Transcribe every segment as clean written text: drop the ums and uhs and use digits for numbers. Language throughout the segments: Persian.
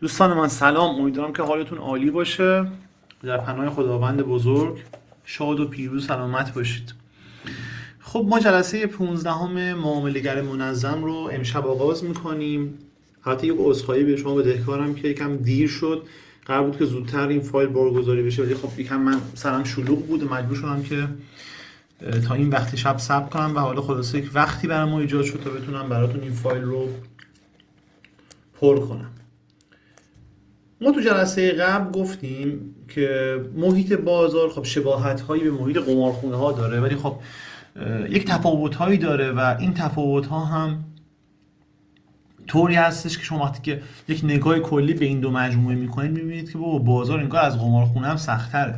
دوستان من سلام، امیدوارم که حالتون عالی باشه. در پناه خداوند بزرگ شاد و پیروز سلامت باشید. خب ما جلسه 15 معامله‌گر منظم رو امشب آغاز میکنیم. البته یک عذرخواهی به شما بدهکارم که یکم دیر شد. قرار بود که زودتر این فایل بارگذاری بشه، ولی خب یکم من سرم شلوغ بود و مجبور شدم که تا این وقت شب صبر کنم و حالا خلاصه یک وقتی برای ما ایجاد شد تا بتونم براتون این فایل رو پر کنم. ما تو جلسه قبل گفتیم که محیط بازار خب شباهت‌هایی به محیط قمارخونه‌ها داره، ولی خب یک تفاوت‌هایی داره و این تفاوت‌ها هم طوری هستش که شما وقتی که یک نگاه کلی به این دو مجموعه می‌کنید می‌بینید که بابا بازار انگار از قمارخونه هم سخت‌تره.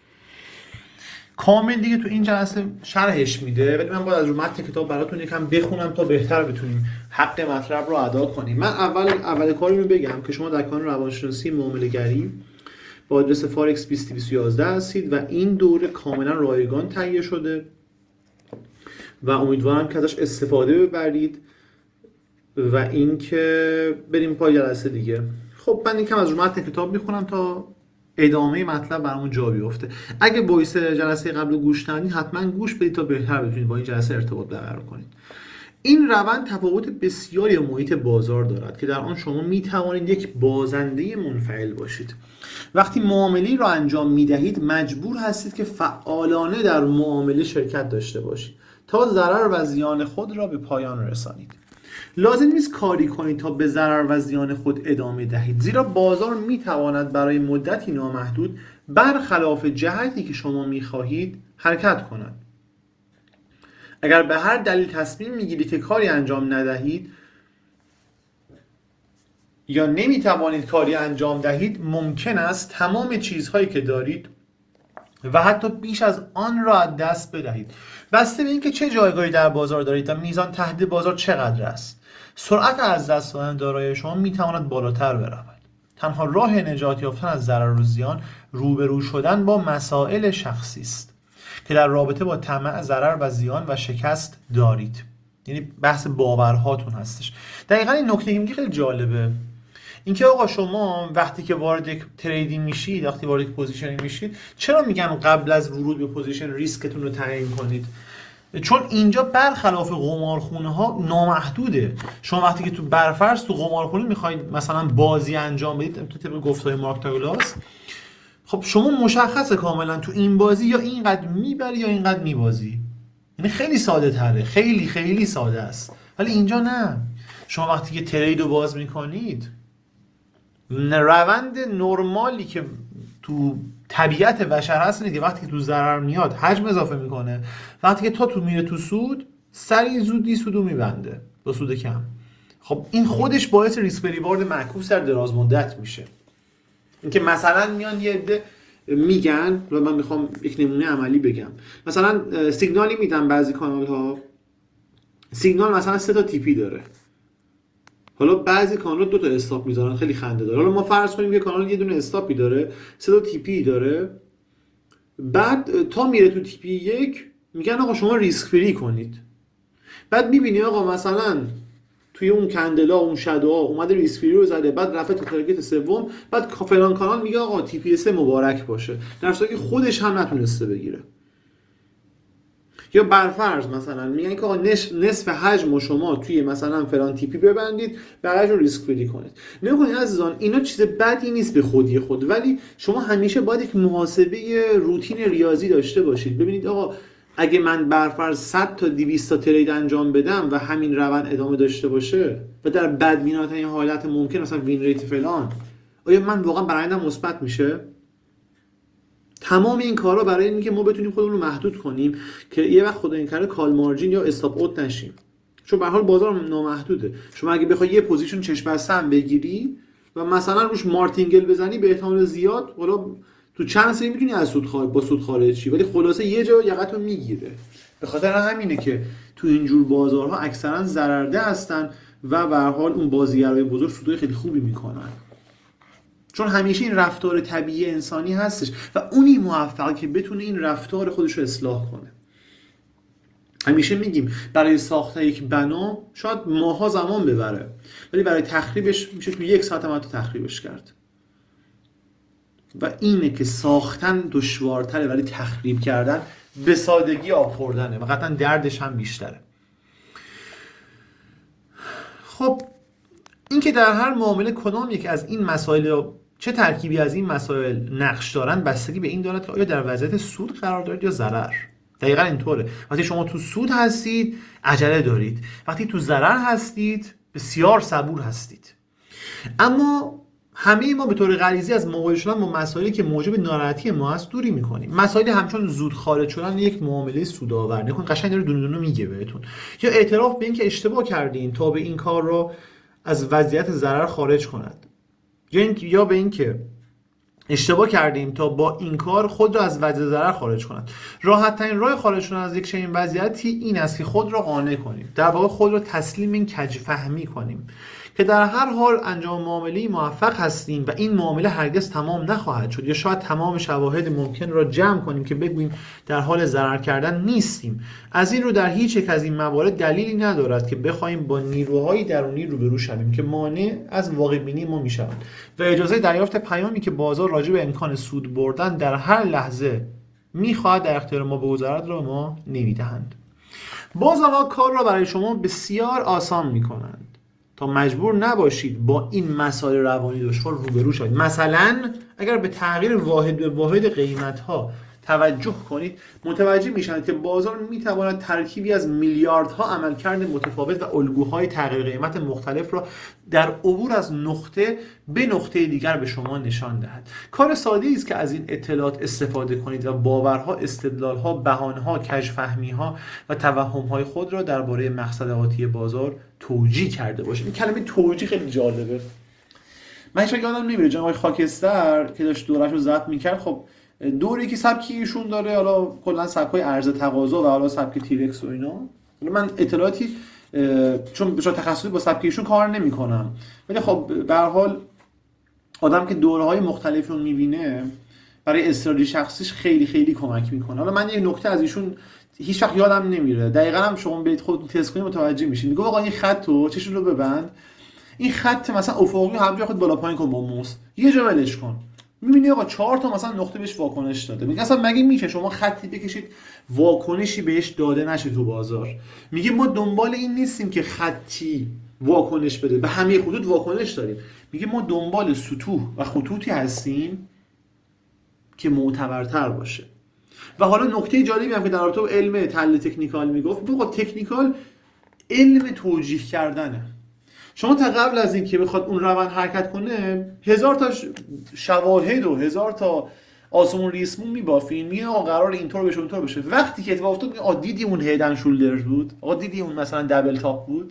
کامل دیگه تو این جلسه شرحش میده، ولی من باید از رو متن کتاب براتون یکم بخونم تا بهتر بتونیم حق مطلب رو ادا کنیم. من اول کاری رو بگم که شما در کانال روانشناسی معامله‌گری با آدرس فارکس 20211 هستید و این دوره کاملا رایگان تهیه شده و امیدوارم که ازش استفاده ببرید و اینکه بریم پای جلسه دیگه. خب من یکم از رو متن کتاب میخونم تا ادامه مطلب برامون جا بیفته. اگه وایس جلسه قبل رو گوش ندید حتما گوش بدید تا بهتر بتونید با این جلسه ارتباط برقرار کنید. این روند تفاوت بسیاری با محیط بازار دارد که در آن شما می توانید یک بازنده منفعل باشید. وقتی معامله‌ای را انجام می دهید مجبور هستید که فعالانه در معامله شرکت داشته باشید تا ضرر و زیان خود را به پایان رسانید. لازم نیست کاری کنید تا به ضرر و زیان خود ادامه دهید، زیرا بازار می تواند برای مدتی نامحدود برخلاف جهتی که شما می خواهید حرکت کند. اگر به هر دلیل تصمیم میگیرید که کاری انجام ندهید یا نمیتوانید کاری انجام دهید، ممکن است تمام چیزهایی که دارید و حتی بیش از آن را از دست بدهید. بسته به اینکه چه جایگاهی در بازار دارید و میزان تهدید بازار چقدر است، سرعت از دست دادن دارایی شما میتواند بالاتر برود. تنها راه نجات یافتن از ضرر و زیان روبرو شدن با مسائل شخصی است که در رابطه با طمع، ضرر و زیان و شکست دارید. یعنی بحث باورهاتون هستش. دقیقاً این نکته که میگه خیلی جالبه، اینکه آقا شما وقتی که وارد یک تریدینگ میشید، وقتی وارد یک پوزیشنینگ میشید، چرا میگم قبل از ورود به پوزیشن ریسکتون رو تعیین کنید؟ چون اینجا برخلاف قمارخونه ها نامحدوده. شما وقتی که تو برفرض تو قمارخونه میخواید مثلا بازی انجام بدید، تو طبق گفتهای مارک داگلاس، خب شما مشخصه کاملا تو این بازی یا اینقدر میبری یا اینقدر میبازی. یعنی خیلی ساده تره، خیلی خیلی ساده است. ولی اینجا نه. شما وقتی که ترید رو باز میکنید، روند نرمالی که تو طبیعت بشر هست اینه که وقتی که تو ضرر میاد حجم اضافه میکنه، وقتی که تو میره تو سود سریع زودی سودو میبنده با سود کم. خب این خودش باعث ریسک ریوارد معکوس در دراز مدت میشه. اینکه مثلا میان یه عده میگن، و من میخوام یک نمونه عملی بگم، مثلا سیگنالی میدن بعضی کانال ها، سیگنال مثلا 3 تا تیپی داره، حالا بعضی کانال 2 تا استاپ میذارن، خیلی خنده داره. حالا ما فرض کنیم که کانال یه دونه استاپی داره، 3 تا تیپی داره، بعد تا میره تو تیپی 1 میگن آقا شما ریسک فری کنید. بعد میبینی آقا مثلا توی اون کندلا اون شادوها اومده ریسک فری رو زده، بعد رفت تو تارگت سوم، بعد فلان کانال میگه آقا تی پی اس مبارک باشه، در صورتی که خودش هم نتونسته بگیره. یا برفرض مثلا میگن که آقا نصف حجم شما توی مثلا فلان تیپی ببندید، بقیه‌اش رو ریسک فری کنید. نکنید عزیزان اینا چیز بدی نیست به خودی خود، ولی شما همیشه باید یک محاسبه روتین ریاضی داشته باشید. ببینید آقا اگه من برفرض 100 تا 200 تا ترید انجام بدم و همین روند ادامه داشته باشه و در بدبینانه‌ترین حالت ممکن مثلا وین ریت فلان، آیا من واقعا برآیندم مثبت میشه؟ تمام این کارا برای اینکه ما بتونیم خودمون رو محدود کنیم که یه وقت خدا این کاره کال مارجین یا استاپ اوت نشیم. چون به هر حال بازار نامحدوده. شما اگه بخوای یه پوزیشن چشم بسته هم بگیری و مثلا روش مارتینگل بزنی، به احتمال زیاد حالا تو چند سری میتونی از سود خارج شی، ولی خلاصه یه جا یقتو میگیره. به خاطر همینه که تو اینجور بازارها اکثرا ضررده هستن و به هر حال اون بازیگرای بزرگ سودای خیلی خوبی میکنن، چون همیشه این رفتار طبیعی انسانی هستش و اونی موفقه که بتونه این رفتار خودش رو اصلاح کنه. همیشه میگیم برای ساخت یک بنا شاید ماها زمان ببره، ولی برای تخریبش میشه تو 1 ساعت هم تو تخریبش کرد. و اینه که ساختن دشوارتره ولی تخریب کردن به سادگی آب خوردنه و قطعا دردش هم بیشتره. خب این که در هر معامله کدام یک از این مسائل، چه ترکیبی از این مسائل نقش دارن، بستگی به این دارد که آیا در وضعیت سود قرار دارید یا ضرر. دقیقا اینطوره. وقتی شما تو سود هستید عجله دارید، وقتی تو ضرر هستید بسیار صبور هستید. اما همه ما به طور غریزی از مواجه شدن با مسائلی که موجب ناراحتی ما است دوری میکنیم. مسائلی همچون زود خارج شدن یک معامله سودآور، نکن قشنگ داره دونه دونه میگه بهتون، یا اعتراف به این که اشتباه کردین تا به این کار رو از وضعیت ضرر خارج کند، یا به این که اشتباه کردیم تا با این کار خود را از وضع ضرر خارج کند. راحت ترین راه خارج شدن از یک چنین وضعیتی این است که خود را قانع کنیم، در واقع خود را تسلیم این کج‌فهمی کنیم که در هر حال انجام معامله‌ای موفق هستیم و این معامله هرگز تمام نخواهد شد، یا شاید تمام شواهد ممکن را جمع کنیم که بگوییم در حال ضرر کردن نیستیم. از این رو در هیچ یک از این موارد دلیلی ندارد که بخوایم با نیروهای درونی روبرو شویم که مانع از واقع بینی ما میشوند و اجازه دریافت پیامی که بازار راجع به امکان سود بردن در هر لحظه میخواهد در اختیار ما بگذارد را ما نمیدهند. باز آنها کار را برای شما بسیار آسان میکنند تا مجبور نباشید با این مسائل روانی دشوار روبرو شوید. مثلا اگر به تغییر واحد به واحد قیمت‌ها توجه کنید، متوجه میشن که بازار میتواند ترکیبی از میلیاردها عملکرد متفاوت و الگوهای تغییر قیمت مختلف را در عبور از نقطه به نقطه دیگر به شما نشان دهد. کار ساده‌ای است که از این اطلاعات استفاده کنید و باورها، استدلالها، بهانه‌ها، کژفهمی‌ها و توهم‌های خود را درباره مقصد آتی بازار توجیه کرده باشید. این کلمه توجیه خیلی جالبه. من هیچ وقت یادم نمیره جناب خاکستر که داشت دوره‌شو ضبط می‌کرد، خب دوری که سبکی ایشون داره، حالا کلا سبکای عرضه تقاضا و حالا سبک تیرکس و اینا، من اطلاعاتی چون به صورت تخصصی با سبک ایشون کار نمی‌کنم، ولی خب به هر حال آدم که دوره‌های مختلفی رو می‌بینه برای استراتژی شخصیش خیلی خیلی کمک می‌کنه. حالا من یک نکته از ایشون هیچ وقت یادم نمیره، دقیقاً هم شما برید خودتون تست کنید متوجه میشین. میگه آقا این خطو چشم رو ببند، این خط مثلا افقی همینجوری خود بالا پایین کن با موس، یه جا ولش کن، می‌بینی آقا 4 تا مثلا نقطه بهش واکنش داده. میگه اصلا مگه میشه شما خطی بکشید واکنشی بهش داده نشه تو بازار؟ میگه ما دنبال این نیستیم که خطی واکنش بده، به همه خطوط واکنش داریم. میگه ما دنبال سطوح و خطوطی هستیم که معتبرتر باشه. و حالا نکته جالبی هم که در رابطه با علم تحلیل تکنیکال میگفت، بگو تکنیکال علم توجیه کردنه. شما تا قبل از این که بخواد اون روند حرکت کنه 1000 تا شواهد و 1000 تا آسمون ریسمون میبافین، میگه آقا قرار اینطور بشه اونطور بشه. وقتی که اتفاق افتاد میگه آقا دیدی اون هیدن شولدرز بود، آقا دیدی اون مثلا دبل تاپ بود،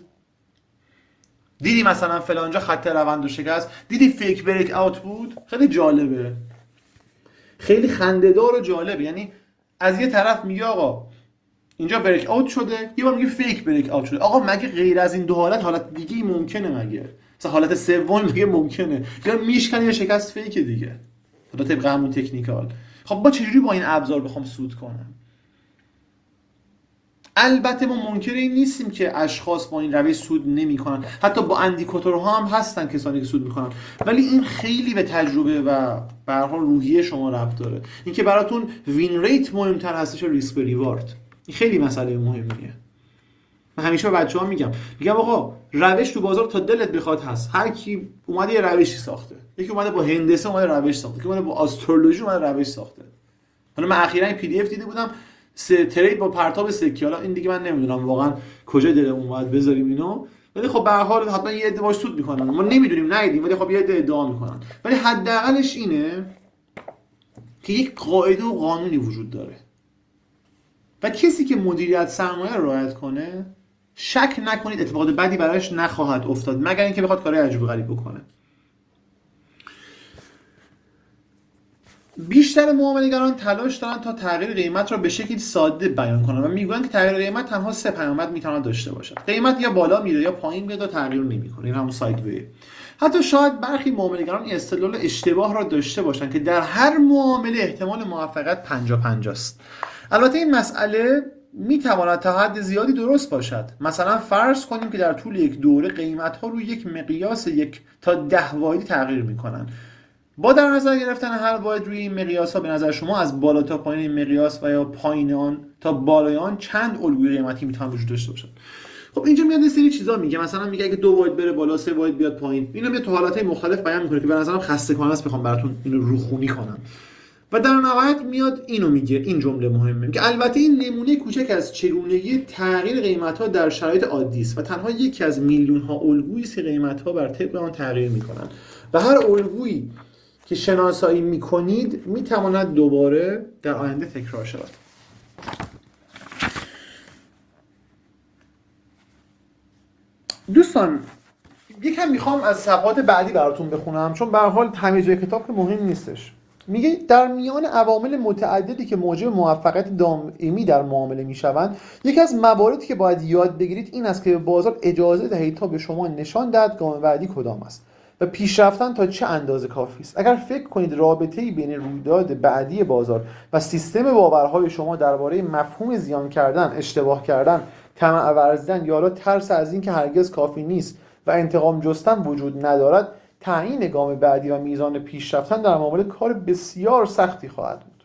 دیدی مثلا فلانجا خط روندو شکست، دیدی فیک بریک اوت بود. خیلی جالبه، خیلی خنده‌دار و جالبه. یعنی از یه طرف میگه آقا اینجا بریک اوت شده، یه بار میگه فیک بریک اوت شده. آقا مگه غیر از این دو حالت دیگه ممکنه؟ مگه مثلا حالت سوم میگه ممکنه، یا میشکنه یا شکست فیک دیگه، حالا طبق همون تکنیکال. خب با چجوری با این ابزار بخوام سود کنم؟ البته ما منکر این نیستیم که اشخاص با این روش سود نمی‌کنن، حتی با اندیکاتورها هم هستن کسانی که سود می‌کنن، ولی این خیلی به تجربه و به هر حال روحیه شما ربط داره. اینکه براتون وین ریت مهمتر هستش یا ریسک ریوارد، این خیلی مسئله مهمیه. من همیشه به بچه‌ها میگم آقا روش تو بازار تا دلت بخواد هست. هر کی اومده یه روشی ساخته، یکی اومده با هندسه اومده روش ساخته، یکی اومده با آسترولوژی اومده روش ساخته. حالا من اخیراً پی دی اف دیده بودم، ترید با پرتاب سکه. حالا این دیگه من نمیدونم واقعا کجا دلمون اومد بذاریم اینو، ولی خب به هر حال حتما یه عده باش سود میکنن، ما نمیدونیم ندیدیم، ولی خب یه عده ادعا میکنن. ولی حداقلش اینه که یک قاعده و قانونی وجود داره و کسی که مدیریت سرمایه رو رعایت کنه شک نکنید اتفاقات بدی براش نخواهد افتاد، مگر اینکه بخواد کارهای عجیب و غریب بکنه. بیشتر معامله‌گران تلاش دارن تا تغییر قیمت را به شکلی ساده بیان کنند و میگویند که تغییر قیمت تنها 3 پیامد میتواند داشته باشد. قیمت یا بالا میره یا پایین میاد و تغییر نمیکنه، این همون سایدوی. حتی شاید برخی معامله‌گران این استدلال اشتباه را داشته باشند که در هر معامله احتمال موفقیت 50-50 است. البته این مسئله میتواند تا حد زیادی درست باشد. مثلا فرض کنیم که در طول یک دوره قیمت ها روی یک مقیاس 1 تا 10 واحدی تغییر میکنن. با در نظر گرفتن هر واحد روی این مقیاس ها به نظر شما از بالا تا پایین این مقیاس و یا پایین آن تا بالای آن چند الگوی قیمتی میتونن وجود داشته باشن؟ خب اینجا میاد یه سری چیزا میگه، مثلا میگه اگه 2 واحد بره بالا 3 واحد بیاد پایین. اینو میاد تو حالتهای مختلف بیان میکنه که به نظرم خسته کننده است بخوام براتون اینو روخونی کنم. و در نهایت میاد اینو میگه، این جمله مهمه که البته این نمونه کوچک از چگونگی تغییر قیمت‌ها در شرایط عادی است و تنها یکی از میلیون‌ها الگویی است که قیمت‌ها بر طبق آن تغییر می‌کنند و هر الگویی که شناسایی می‌کنید می‌تواند دوباره در آینده تکرار شود. دوستان یکم میخوام از صفحات بعدی براتون بخونم چون به هر حال همه جای کتاب که مهم نیستش. میگه در میان عوامل متعددی که موجب موفقیت دائمی در معامله میشوند، یکی از مواردی که باید یاد بگیرید این است که به بازار اجازه دهید تا به شما نشان دهد گام بعدی کدام است و پیشرفتن تا چه اندازه کافی است. اگر فکر کنید رابطه‌ای بین رویداد بعدی بازار و سیستم باورهای شما درباره مفهوم زیان کردن، اشتباه کردن، طمع ورزیدن یا حالا ترس از این که هرگز کافی نیست و انتقام جستن وجود ندارد، تعیین گام بعدی و میزان پیشرفتن در معامله کار بسیار سختی خواهد بود.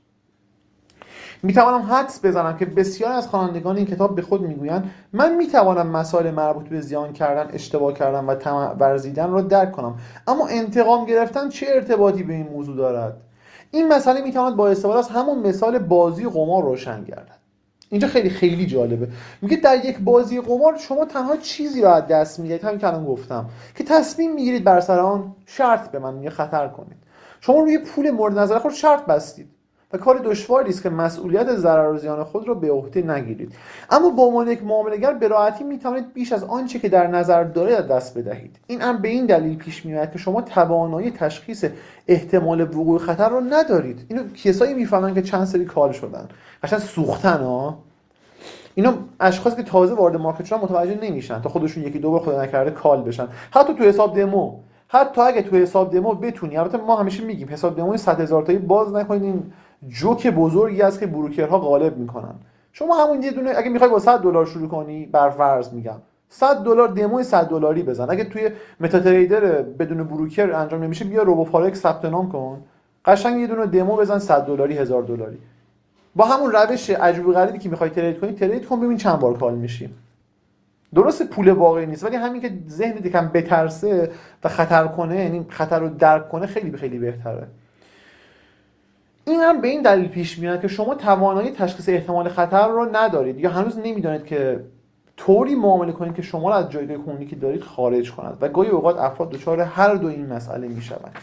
میتوانم حدس بزنم که بسیار از خوانندگان این کتاب به خود میگویند من میتوانم مسائل مربوط به زیان کردن، اشتباه کردن و طمع ورزیدن را درک کنم، اما انتقام گرفتن چه ارتباطی به این موضوع دارد؟ این مسئله میتواند با استفاده از همون مثال بازی قمار روشن گردد. اینجا خیلی خیلی جالبه. میگه در یک بازی قمار شما تنها چیزی را از دست میدید، همین که الان گفتم، که تصمیم میگیرید بر سر آن شرط به من خطر کنید. شما روی پول مورد نظر خود شرط بستید و کار دشواری است که مسئولیت ضرر و زیان خود را به عهده نگیرید، اما با عنوان یک معامله‌گر به راحتی میتوانید بیش از آنچه که در نظر دارید از دست بدهید. این امر به این دلیل پیش میاد که شما توانایی تشخیص احتمال وقوع خطر را ندارید. اینو کسایی میفهمن که چند سری کال شدن، قشنگ سوختن ها. اینا اشخاصی که تازه وارد مارکت شدن متوجه نمیشن تا خودشون یکی دو بار خدا نکرده کال بشن. حتی تو حساب دمو، حتی اگه تو حساب دمو بتونی، البته ما همیشه میگیم حساب دمو 100,000 تایی باز نکنید، این جوک بزرگی است که بروکرها غالب میکنن. شما همون یه دونه اگه میخوای با $100 شروع کنی، بر فرض میگم $100 دموی $100 بزن. اگه توی متا تریدر بدون بروکر انجام نمیشه، بیا روبو فارکس ثبت نام کن، قشنگ یه دونه دمو بزن $100 $1000. با همون روش عجیب غریبی که میخوای ترید کنی، ترید کن ببین چند بار کال میشی. درسته پول واقعی نیست، ولی همین که ذهنت یکم بترسه و خطر کنه، یعنی خطر رو درک کنه، خیلی خیلی بهتره. این هم به این دلیل پیش میاد که شما توانایی تشخیص احتمال خطر رو ندارید یا هنوز نمیدونید که طوری معامله کنید که شما رو از جایگاه کنونی که دارید خارج کند و گاهی اوقات افراد دچار هر دو این مسئله میشوند.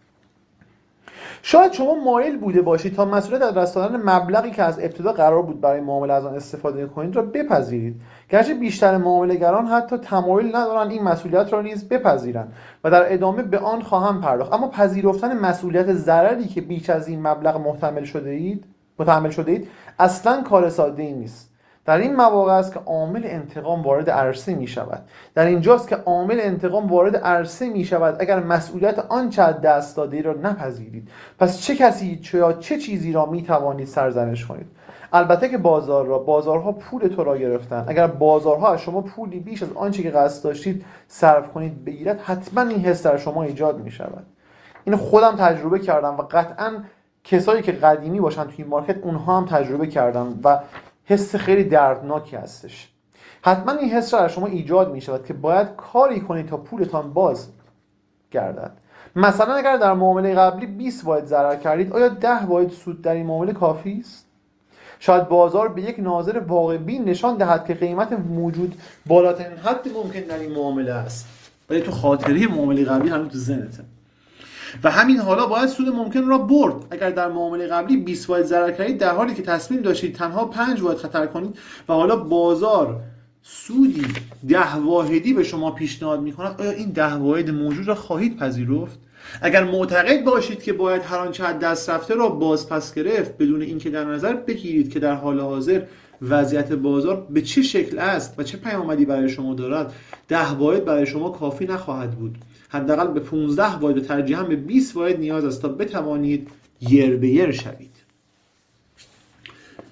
شاید شما مایل بوده باشید تا مسئولیت از دست دادن مبلغی که از ابتدا قرار بود برای معامله از آن استفاده کنید را بپذیرید، گرچه بیشتر معامله‌گران حتی تمایل ندارند این مسئولیت را نیز بپذیرند و در ادامه به آن خواهم پرداخت. اما پذیرفتن مسئولیت ضرری که بیش از این مبلغ متحمل شده اید اصلاً کار ساده‌ای نیست. در این مواقع است که عامل انتقام وارد عرصه می شود. در اینجاست که عامل انتقام وارد عرصه می شود اگر مسئولیت آنچه از دست داده را نپذیرید. پس چه کسی یا چه چیزی را می توانید سرزنش کنید؟ البته که بازارها پول تو را گرفتن. اگر بازارها از شما پولی بیش از آنچه که قصد داشتید صرف کنید بگیرد، حتما این حس در شما ایجاد می شود. اینو خودم تجربه کردم و قطعاً کسایی که قدیمی باشن توی مارکت اونها هم تجربه کردن و حس خیلی دردناکی هستش. حتما این حس را در شما ایجاد می شود که باید کاری کنید تا پولتان باز گردد. مثلا اگر در معامله قبلی 20 واحد ضرر کردید، آیا 10 واحد سود در این معامله کافی است؟ شاید بازار به یک ناظر واقع بین نشان دهد که قیمت موجود بالاترین حد ممکن در این معامله است، ولی تو خاطره معامله قبلی هنوز تو ذهنته. و همین حالا باید سود ممکن را برد. اگر در معامله قبلی 20 واحد ضرر کردید در حالی که تصمیم داشتید تنها 5 واحد خطر کنید و حالا بازار سودی 10 واحدی به شما پیشنهاد می‌کند، آیا این 10 واحد موجود را خواهید پذیرفت؟ اگر معتقد باشید که باید هر آنچه از دست رفته را باز پس گرفت بدون اینکه در نظر بگیرید که در حال حاضر وضعیت بازار به چه شکل است و چه پیامدی برای شما دارد، 10 واحد برای شما کافی نخواهد بود. حداقل به 15 واحد و ترجیحاً به 20 واحد نیاز است تا بتوانید یر به یر شوید.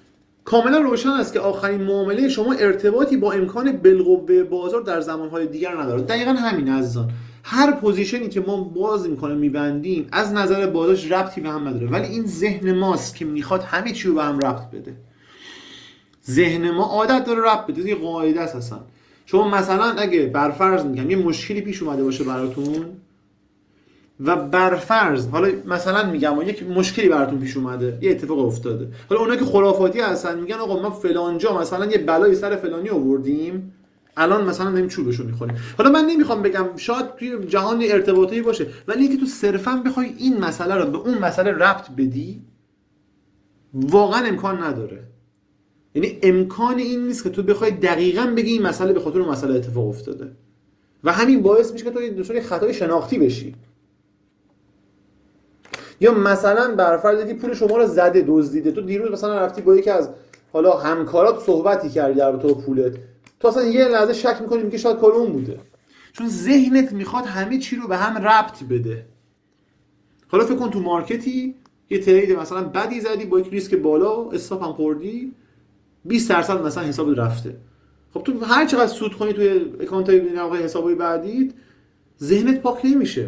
کاملا روشن است که آخرین معامله شما ارتباطی با امکان بالقوه بازار در زمانهای دیگر نداره. دقیقاً همین عزیزان. هر پوزیشنی که ما باز میکنیم میبندیم از نظر بازارش ربطی به هم نداره، ولی این ذهن ماست که میخواد همه چی رو به هم ربط بده. ذهن ما عادت داره ربط بده، یه قاعده است اصلا. شما مثلا اگه برفرض میگم یه مشکلی پیش اومده باشه براتون و برفرض حالا مثلا میگم یک مشکلی براتون پیش اومده، یه اتفاق افتاده، حالا اونایی که خرافاتی هستن میگن آقا ما فلان جا مثلا یه بلایی سر فلانی آوردیم، الان مثلا داریم چوبشو میخوریم. حالا من نمیخوام بگم شاید توی جهان ارتباطی باشه، ولی اینکه تو صرفا بخوای این مسئله رو به اون مسئله ربط بدی واقعا امکان نداره. یعنی امکان این نیست که تو بخوای دقیقاً بگی این مسئله به خاطر اون مسئله اتفاق افتاده و همین باعث میشه که تو دچار خطای شناختی بشی. یا مثلا برفرض که پول شما رو زده، دزدیده، تو دیروز مثلا رفتی با یکی از حالا همکارات صحبتی کردی در رابطه با پولت، تو اصلا یه لحظه شک می‌کنی که شاید کار اون بوده، چون ذهنت میخواد همه چی رو به هم ربط بده. حالا فکر کن تو مارکتی یه ترید مثلا بدی زدی با یک ریسک بالا، استاپ هم خوردی، 20% مثلا حساب رفته. خب تو هر چقدر سود کنی توی اکانتای حسابای بعدیت، ذهنت پاک نمیشه.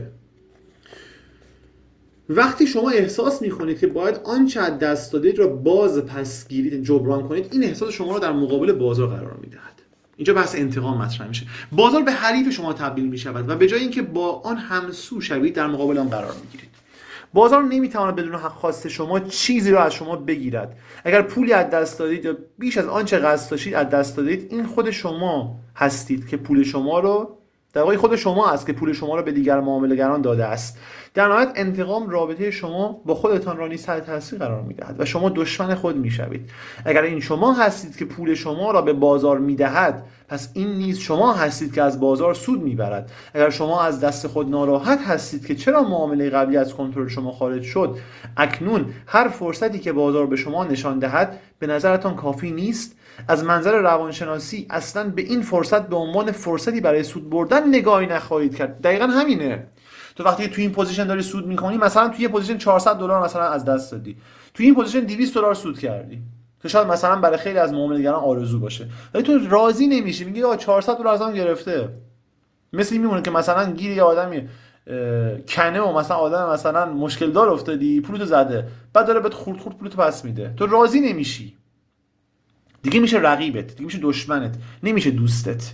وقتی شما احساس میکنید که باید آنچه از دست دادید را باز پس گیرید، جبران کنید، این احساس شما را در مقابل بازار قرار میدهد. اینجا بحث انتقام مطرح میشه. بازار به حریف شما تبدیل میشود و به جای اینکه با آن همسو شوید در مقابل آن قرار میگیرید. بازار نمیتواند بدون حق خواست شما چیزی را از شما بگیرد. اگر پولی از دست دادید یا بیش از آنچه قصد داشتید از دست دادید، این خود شما هستید که پول شما رو، در واقع خود شما است که پول شما را به دیگر معامله‌گران داده است. در نهایت انتقام رابطه شما با خودتان را نیز تحت تاثیر قرار می‌دهد و شما دشمن خود می‌شوید. اگر این شما هستید که پول شما را به بازار می‌دهد، پس این نیز شما هستید که از بازار سود می‌برد. اگر شما از دست خود ناراحت هستید که چرا معامله قبلی از کنترل شما خارج شد، اکنون هر فرصتی که بازار به شما نشان دهد به نظرتان کافی نیست؟ از منظر روانشناسی اصلا به این فرصت به عنوان فرصتی برای سود بردن نگاهی نخواهید کرد. دقیقاً همینه. تو وقتی تو این پوزیشن داری سود می‌کنی، مثلا تو یه پوزیشن $400 مثلا از دست دادی، تو این پوزیشن $200 سود کردی که شاید مثلا برای خیلی از معامله‌گران آرزو باشه، ولی تو راضی نمیشی، میگی آقا $400 ازم گرفته. مثل میمونه که مثلا گیر یه آدمی کنه و مثلا آدم مثلا مشکل دار افتادی، پولتو زده، بعد داره بهت خورد پولتو پس میده، تو راضی نمیشی. دیگه میشه رقیبت، دیگه میشه دشمنت، نمیشه دوستت.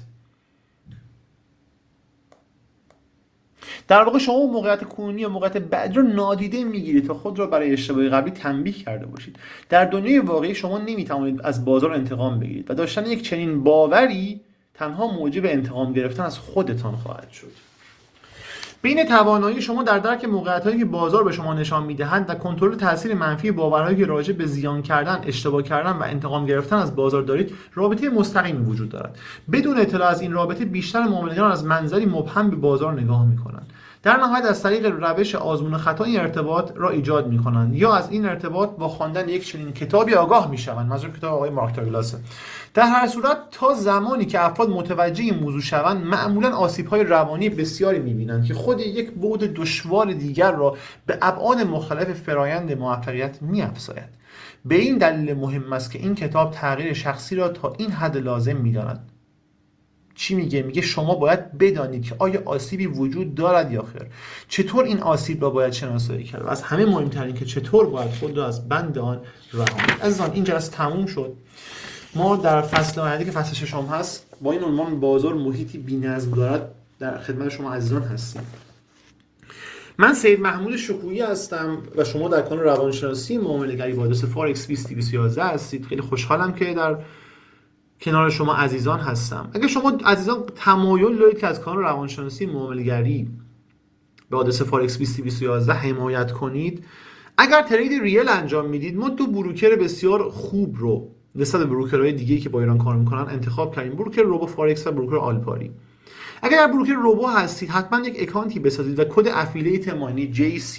در واقع شما موقعیت کنونی و موقعیت بعدی رو نادیده میگیرید تا خود را برای اشتباه قبلی تنبیه کرده باشید. در دنیای واقعی شما نمیتوانید از بازار انتقام بگیرید و داشتن یک چنین باوری تنها موجب انتقام گرفتن از خودتان خواهد شد. بین توانایی شما در درک موقعیت‌هایی که بازار به شما نشان می‌دهد و کنترل تاثیر منفی باورهایی که راجع به زیان کردن، اشتباه کردن و انتقام گرفتن از بازار دارید، رابطه مستقیمی وجود دارد. بدون اطلاع از این رابطه، بیشتر معامله‌گران از منظری مبهم به بازار نگاه می‌کنند. در نهایت از طریق روش آزمون و خطا این ارتباط را ایجاد می‌کنند یا از این ارتباط با خواندن یک چنین کتابی آگاه می‌شوند. منظور کتاب آقای مارک داگلاسه. در هر صورت تا زمانی که افراد متوجه این موضوع شوند، معمولاً آسیب‌های روانی بسیاری می‌بینند که خود یک بعد دشوار دیگر را به ابعاد مختلف فرایند موفقیت می‌افزاید. به این دلیل مهم است که این کتاب تغییر شخصی را تا این حد لازم می‌داند. چی میگه؟ میگه شما باید بدانید که آیا آسیبی وجود دارد یا خیر. چطور این آسیب را باید شناسایی کرد؟ و از همه مهمتر این که چطور باید خود را از بند آن رها کرد. عزیزان این جلسه تموم شد. ما در فصل بعدی که فصل ششم هست با این عنوان بازار محیطی بی‌نظم دارد در خدمت شما عزیزان هستیم. من سید محمود شکویی هستم و شما در کانال روانشناسی معامله‌گری با آدرس فارکس 2011 هستید. خیلی خوشحالم که در کنار شما عزیزان هستم. اگر شما عزیزان تمایل دارید که از کانال روانشناسی معامله‌گری به آدرس فارکس 2011 حمایت کنید، اگر ترید ریل انجام میدید، ما دو بروکر بسیار خوب رو نسبت به بروکرهای دیگه‌ای که با ایران کار میکنن انتخاب کردیم: بروکر روبو فارکس و بروکر آلپاری. اگر در بروکر روبو هستید، حتما یک اکانتی بسازید و کد افیلیت مانی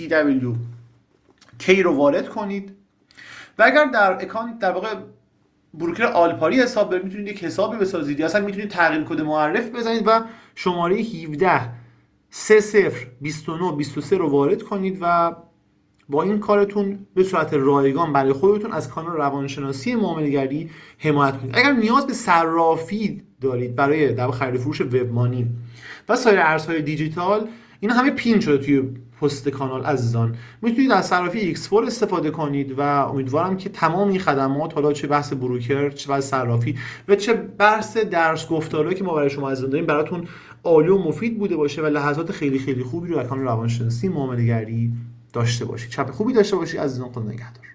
JCWK رو وارد کنید. و اگر در اکانت در واقع بروکر آلپاری حساب دارید، میتونید یک حسابی بسازید یا اصلا میتونید تغییر کد معرف بزنید و شماره 17 30 29 23 رو وارد کنید و با این کارتون به صورت رایگان برای خودتون از کانال روانشناسی معامله‌گری حمایت کنید. اگر نیاز به صرافی دارید برای در خرید فروش وبمانی و سایر ارزهای دیجیتال، اینا همه پین شده توی پست کانال عزیزان، میتونید از صرافی X4 استفاده کنید و امیدوارم که تمام این خدمات، حالا چه بحث بروکر، چه بحث صرافی و چه بحث درس گفتارهایی که ما برای شما عزیزان داریم براتون عالی و مفید بوده باشه و لحظات خیلی خیلی خوبی رو در کانال روانشناسی معامله‌گری داشته باشید. شب خوبی داشته باشید عزیزان. خدا نگهدار.